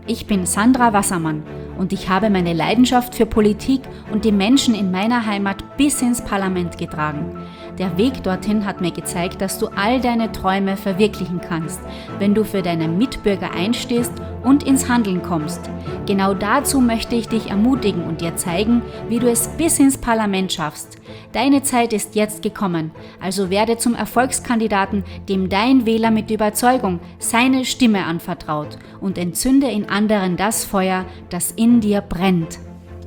Ich bin Sandra Wassermann und ich habe meine Leidenschaft für Politik und die Menschen in meiner Heimat bis ins Parlament getragen. Der Weg dorthin hat mir gezeigt, dass du all deine Träume verwirklichen kannst, wenn du für deine Mitbürger einstehst und ins Handeln kommst. Genau dazu möchte ich dich ermutigen und dir zeigen, wie du es bis ins Parlament schaffst. Deine Zeit ist jetzt gekommen, also werde zum Erfolgskandidaten, dem dein Wähler mit Überzeugung seine Stimme anvertraut und entzünde in anderen das Feuer, das in dir brennt.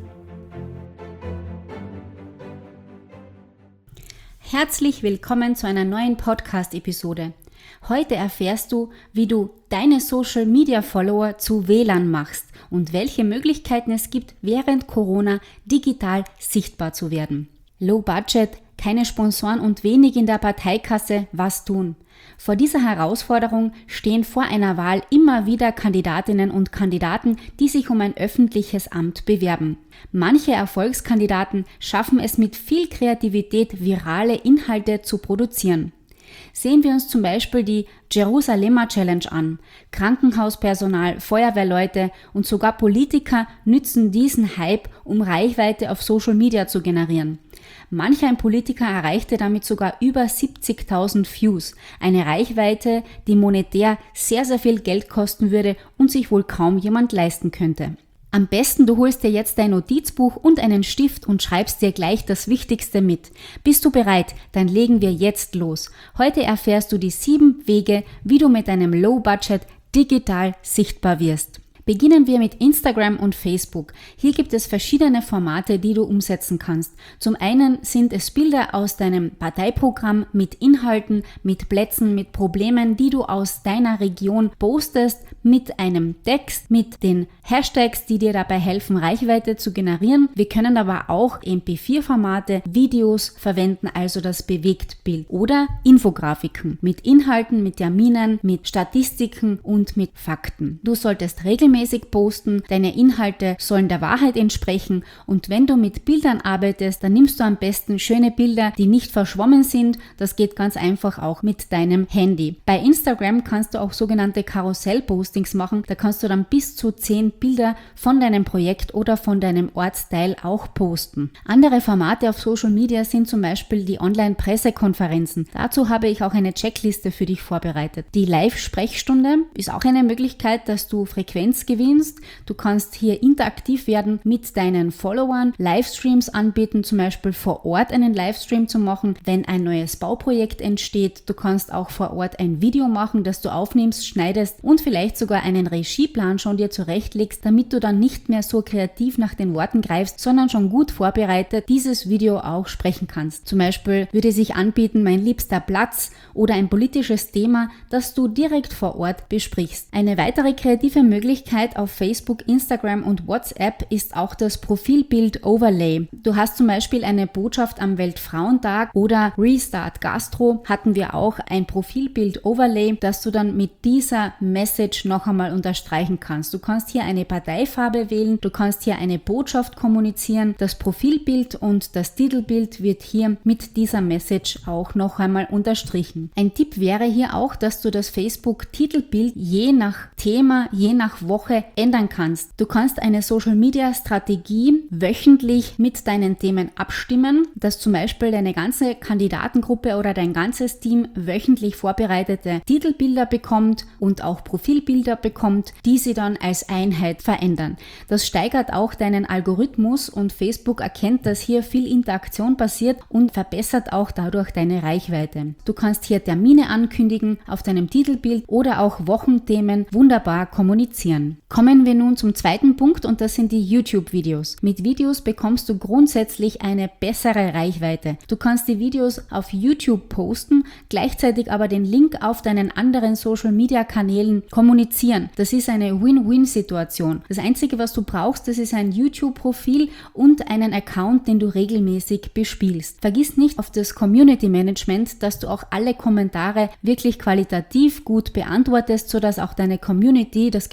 Herzlich willkommen zu einer neuen Podcast-Episode. Heute erfährst du, wie du deine Social-Media-Follower zu Wählern machst und welche Möglichkeiten es gibt, während Corona digital sichtbar zu werden. Low Budget, keine Sponsoren und wenig in der Parteikasse, was tun? Vor dieser Herausforderung stehen vor einer Wahl immer wieder Kandidatinnen und Kandidaten, die sich um ein öffentliches Amt bewerben. Manche Erfolgskandidaten schaffen es mit viel Kreativität, virale Inhalte zu produzieren. Sehen wir uns zum Beispiel die Jerusalemer Challenge an. Krankenhauspersonal, Feuerwehrleute und sogar Politiker nützen diesen Hype, um Reichweite auf Social Media zu generieren. Manch ein Politiker erreichte damit sogar über 70.000 Views, eine Reichweite, die monetär sehr, sehr viel Geld kosten würde und sich wohl kaum jemand leisten könnte. Am besten du holst dir jetzt dein Notizbuch und einen Stift und schreibst dir gleich das Wichtigste mit. Bist du bereit? Dann legen wir jetzt los. Heute erfährst du die 7 Wege, wie du mit deinem Low Budget digital sichtbar wirst. Beginnen wir mit Instagram und Facebook. Hier gibt es verschiedene Formate, die du umsetzen kannst. Zum einen sind es Bilder aus deinem Parteiprogramm mit Inhalten, mit Plätzen, mit Problemen, die du aus deiner Region postest, mit einem Text, mit den Hashtags, die dir dabei helfen, Reichweite zu generieren. Wir können aber auch MP4-Formate, Videos verwenden, also das Bewegtbild oder Infografiken mit Inhalten, mit Terminen, mit Statistiken und mit Fakten. Du solltest regelmäßig posten, deine Inhalte sollen der Wahrheit entsprechen und wenn du mit Bildern arbeitest, dann nimmst du am besten schöne Bilder, die nicht verschwommen sind. Das geht ganz einfach auch mit deinem Handy. Bei Instagram kannst du auch sogenannte Karussell-Postings machen. Da kannst du dann bis zu 10 Bilder von deinem Projekt oder von deinem Ortsteil auch posten. Andere Formate auf Social Media sind zum Beispiel die Online-Pressekonferenzen. Dazu habe ich auch eine Checkliste für dich vorbereitet. Die Live-Sprechstunde ist auch eine Möglichkeit, dass du Frequenz gewinnst. Du kannst hier interaktiv werden mit deinen Followern, Livestreams anbieten, zum Beispiel vor Ort einen Livestream zu machen, wenn ein neues Bauprojekt entsteht. Du kannst auch vor Ort ein Video machen, das du aufnimmst, schneidest und vielleicht sogar einen Regieplan schon dir zurechtlegst, damit du dann nicht mehr so kreativ nach den Worten greifst, sondern schon gut vorbereitet dieses Video auch sprechen kannst. Zum Beispiel würde sich anbieten, mein liebster Platz oder ein politisches Thema, das du direkt vor Ort besprichst. Eine weitere kreative Möglichkeit auf Facebook, Instagram und WhatsApp ist auch das Profilbild-Overlay. Du hast zum Beispiel eine Botschaft am Weltfrauentag oder Restart Gastro hatten wir auch ein Profilbild-Overlay, das du dann mit dieser Message noch einmal unterstreichen kannst. Du kannst hier eine Parteifarbe wählen, du kannst hier eine Botschaft kommunizieren. Das Profilbild und das Titelbild wird hier mit dieser Message auch noch einmal unterstrichen. Ein Tipp wäre hier auch, dass du das Facebook-Titelbild je nach Thema, je nach Woche ändern kannst. Du kannst eine Social-Media-Strategie wöchentlich mit deinen Themen abstimmen, dass zum Beispiel deine ganze Kandidatengruppe oder dein ganzes Team wöchentlich vorbereitete Titelbilder bekommt und auch Profilbilder bekommt, die sie dann als Einheit verändern. Das steigert auch deinen Algorithmus und Facebook erkennt, dass hier viel Interaktion passiert und verbessert auch dadurch deine Reichweite. Du kannst hier Termine ankündigen auf deinem Titelbild oder auch Wochenthemen wunderbar kommunizieren. Kommen wir nun zum zweiten Punkt und das sind die YouTube-Videos. Mit Videos bekommst du grundsätzlich eine bessere Reichweite. Du kannst die Videos auf YouTube posten, gleichzeitig aber den Link auf deinen anderen Social-Media-Kanälen kommunizieren. Das ist eine Win-Win-Situation. Das Einzige, was du brauchst, das ist ein YouTube-Profil und einen Account, den du regelmäßig bespielst. Vergiss nicht auf das Community-Management, dass du auch alle Kommentare wirklich qualitativ gut beantwortest, sodass auch deine Community das Gefühl bekommt,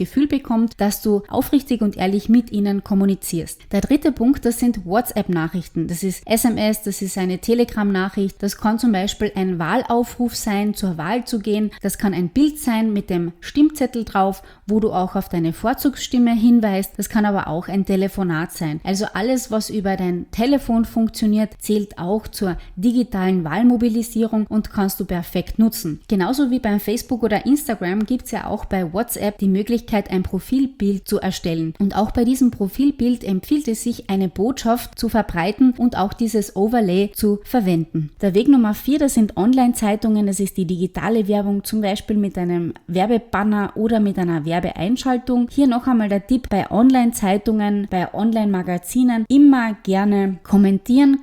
bekommt, dass du aufrichtig und ehrlich mit ihnen kommunizierst. Der dritte Punkt, das sind WhatsApp-Nachrichten. Das ist SMS, das ist eine Telegram-Nachricht. Das kann zum Beispiel ein Wahlaufruf sein, zur Wahl zu gehen. Das kann ein Bild sein mit dem Stimmzettel drauf, wo du auch auf deine Vorzugsstimme hinweist. Das kann aber auch ein Telefonat sein. Also alles, was über dein Telefon funktioniert, zählt auch zur digitalen Wahlmobilisierung und kannst du perfekt nutzen. Genauso wie beim Facebook oder Instagram gibt es ja auch bei WhatsApp die Möglichkeit, ein Profilbild zu erstellen. Und auch bei diesem Profilbild empfiehlt es sich, eine Botschaft zu verbreiten und auch dieses Overlay zu verwenden. Der Weg Nummer 4, das sind Online-Zeitungen. Das ist die digitale Werbung, zum Beispiel mit einem Werbebanner oder mit einer Werbeeinschaltung. Hier noch einmal der Tipp: bei Online-Zeitungen, bei Online-Magazinen immer gerne kommentieren.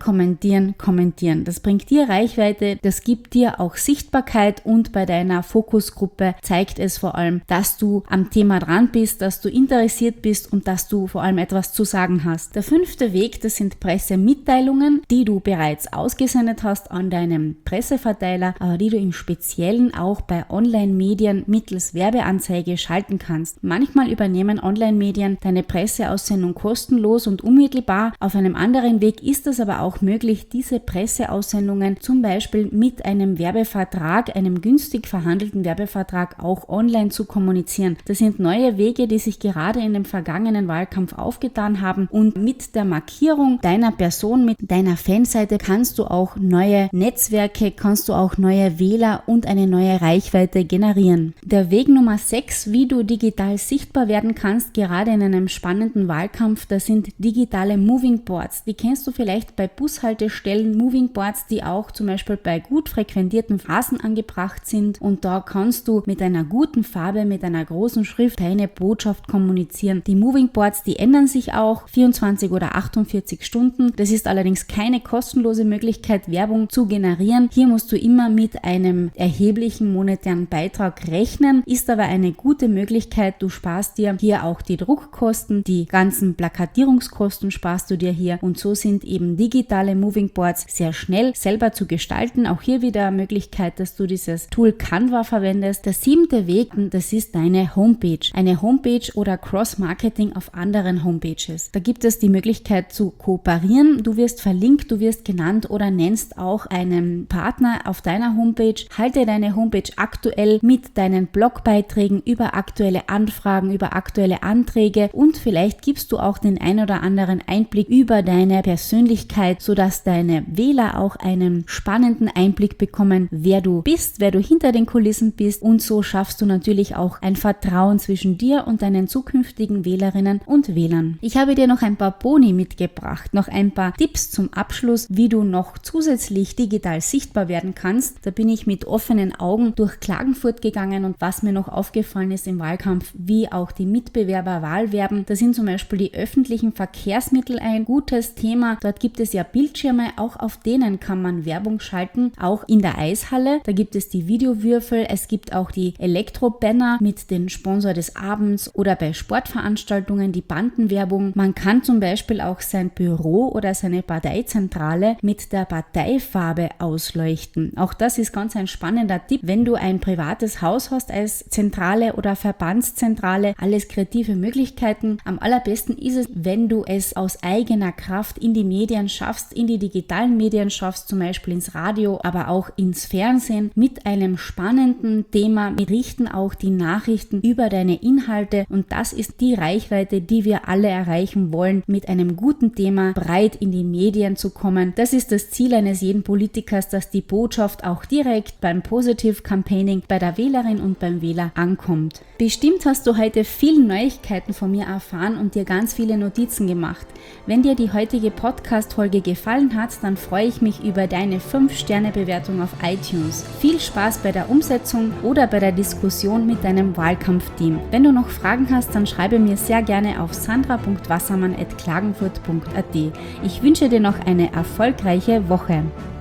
Das bringt dir Reichweite, das gibt dir auch Sichtbarkeit und bei deiner Fokusgruppe zeigt es vor allem, dass du am Thema dran bist, dass du interessiert bist und dass du vor allem etwas zu sagen hast. Der 5. Weg, das sind Pressemitteilungen, die du bereits ausgesendet hast an deinem Presseverteiler, aber die du im Speziellen auch bei Online-Medien mittels Werbeanzeige schalten kannst. Manchmal übernehmen Online-Medien deine Presseaussendung kostenlos und unmittelbar. Auf einem anderen Weg ist es aber auch möglich, diese Presseaussendungen zum Beispiel mit einem Werbevertrag, einem günstig verhandelten Werbevertrag auch online zu kommunizieren. Das sind neue Wege, die sich gerade in dem vergangenen Wahlkampf aufgetan haben, und mit der Markierung deiner Person, mit deiner Fanseite kannst du auch neue Netzwerke, kannst du auch neue Wähler und eine neue Reichweite generieren. Der Weg Nummer 6, wie du digital sichtbar werden kannst, gerade in einem spannenden Wahlkampf, das sind digitale Moving Boards. Die kennst du vielleicht bei Bushaltestellen, Moving Boards, die auch zum Beispiel bei gut frequentierten Straßen angebracht sind, und da kannst du mit einer guten Farbe, mit einer großen Schrift deine Botschaft kommunizieren. Die Moving Boards, die ändern sich auch 24 oder 48 Stunden. Das ist allerdings keine kostenlose Möglichkeit, Werbung zu generieren. Hier musst du immer mit einem erheblichen monetären Beitrag rechnen, ist aber eine gute Möglichkeit. Du sparst dir hier auch die Druckkosten, die ganzen Plakatierungskosten sparst du dir hier, und so sind eben digitale Moving Boards sehr schnell selber zu gestalten. Auch hier wieder eine Möglichkeit, dass du dieses Tool Canva verwendest. Der 7. Weg, das ist deine Homepage. Eine Homepage oder Cross-Marketing auf anderen Homepages. Da gibt es die Möglichkeit zu kooperieren. Du wirst verlinkt, du wirst genannt oder nennst auch einen Partner auf deiner Homepage. Halte deine Homepage aktuell mit deinen Blogbeiträgen über aktuelle Anfragen, über aktuelle Anträge, und vielleicht gibst du auch den ein oder anderen Einblick über deine Persönlichkeit, sodass deine Wähler auch einen spannenden Einblick bekommen, wer du bist, wer du hinter den Kulissen bist, und so schaffst du natürlich auch ein Vertrauen zwischen dir und deinen zukünftigen Wählerinnen und Wählern. Ich habe dir noch ein paar Boni mitgebracht, noch ein paar Tipps zum Abschluss, wie du noch zusätzlich digital sichtbar werden kannst. Da bin ich mit offenen Augen durch Klagenfurt gegangen, und was mir noch aufgefallen ist im Wahlkampf, wie auch die Mitbewerber Wahlwerben, da sind zum Beispiel die öffentlichen Verkehrsmittel ein gutes Thema. Dort gibt es ja Bildschirme, auch auf denen kann man Werbung schalten, auch in der Eishalle. Da gibt es die Videowürfel, es gibt auch die Elektrobanner mit dem Sponsor des Abends oder bei Sportveranstaltungen die Bandenwerbung. Man kann zum Beispiel auch sein Büro oder seine Parteizentrale mit der Parteifarbe ausleuchten. Auch das ist ganz ein spannender Tipp, wenn du ein privates Haus hast als Zentrale oder Verbandszentrale. Alles kreative Möglichkeiten. Am allerbesten ist es, wenn du es aus eigener Kraft in die Medien schaffst, in die digitalen Medien schaffst, zum Beispiel ins Radio, aber auch ins Fernsehen mit einem spannenden Thema. Wir richten auch die Nachrichten über deine Inhalte, und das ist die Reichweite, die wir alle erreichen wollen, mit einem guten Thema breit in die Medien zu kommen. Das ist das Ziel eines jeden Politikers, dass die Botschaft auch direkt beim Positive Campaigning bei der Wählerin und beim Wähler ankommt. Bestimmt hast du heute viele Neuigkeiten von mir erfahren und dir ganz viele Notizen gemacht. Wenn dir die heutige Podcast-Folge gefallen hat, dann freue ich mich über deine 5-Sterne-Bewertung auf iTunes. Viel Spaß bei der Umsetzung oder bei der Diskussion mit deinem Wahlkampfteam. Wenn du noch Fragen hast, dann schreibe mir sehr gerne auf sandra.wassermann@klagenfurt.at. Ich wünsche dir noch eine erfolgreiche Woche.